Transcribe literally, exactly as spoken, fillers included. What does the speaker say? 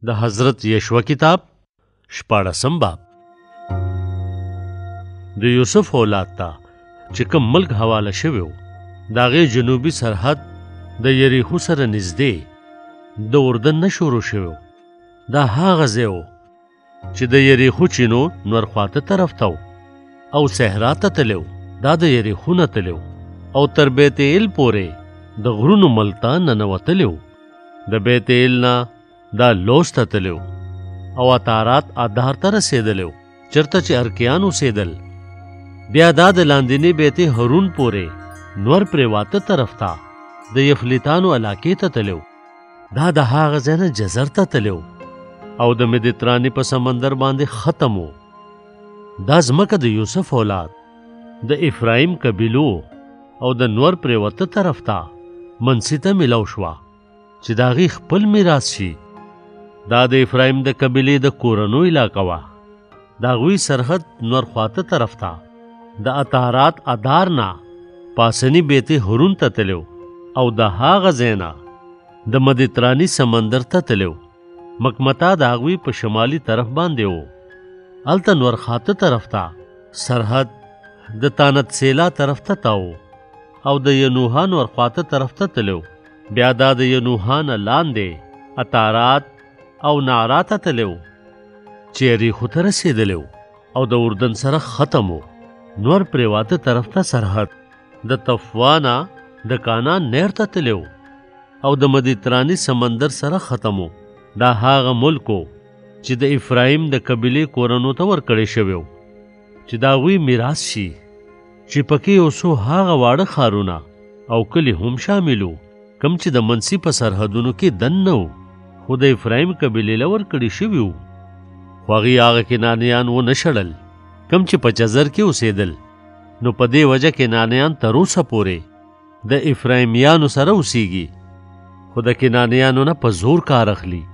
د حضرت یشوع کتاب شپاړسم باب. د یوسف اولاد ته چې کوم ملک حواله شوی و د هغې جنوبي سرحد د یریخو سره نږدې د اردن نه شروع شوی و. دا هغه ځای و چې د یریخو چینو نور خواته طرف ته او صحرا ته تللی و. دا د یریخو نه تللی او تر بیت ایل پورې د غرونو ملک ته ننوتلی و. د بیت ایل نه دا لوز ته تللی او اتارات ادار ته رسېدلی و چېرته چې ارکیان اوسېدل. بیا دا د لاندیني بیت هارون پورې نور پرېواته طرف ته د یفلیتانو علاقې ته تللی و. دا د هغه ځای نه جزر ته تللی او د مدیترانې په سمندر باندې ختم و. دا ځمکه د یوسف اولاد د افرایم قبیلو او د نور پرېوته طرف ته منسي ته میلاو شوه چې د هغې خپل میراث شي. دا د افرایم د قبیلې د کورنو علاقه وه. د هغوی سرحد نور خواته طرف ته د اتارات ادار نه پاسني بیت هارون ته تللی او د هغه ځای نه د مدیترانې سمندر ته تللی. مکمتا د هغوی په شمالي طرف باندې و. هلته نور خواته طرف ته سرحد د تانت سیلا طرف ته تاو او د ینوها نور خواته طرف ته تللی. بیا دا د ینوها نه لاندې اتارات او نارا ته تللی چې یریخو ته رسېدلی او د اردن سره ختم و. نور پرېواته طرف ته سرحد د تفوا نه د کانان نهر ته تللی او د مدیترانې سمندر سره ختم و. دا هغه ملک و چې د افرایم د قبیلې کورنو ته ورکړی شوی و چې د هغوی میراث شي، چې پکې یو څو هغه واړه ښارونه او کلي هم شامل وو کوم چې د منسي په سرحدونو کې دننه وو، خو د افرایم قبیلې له ورکړي شوي وو. خو هغوی هغه کنانیان ونه شړل کوم چې په جزر کې اوسېدل. نو په دې وجه کنانیان تر اوسه پورې د افرایمیانو سره اوسېږي، خو د کنانیانو نه په زور کار اخلي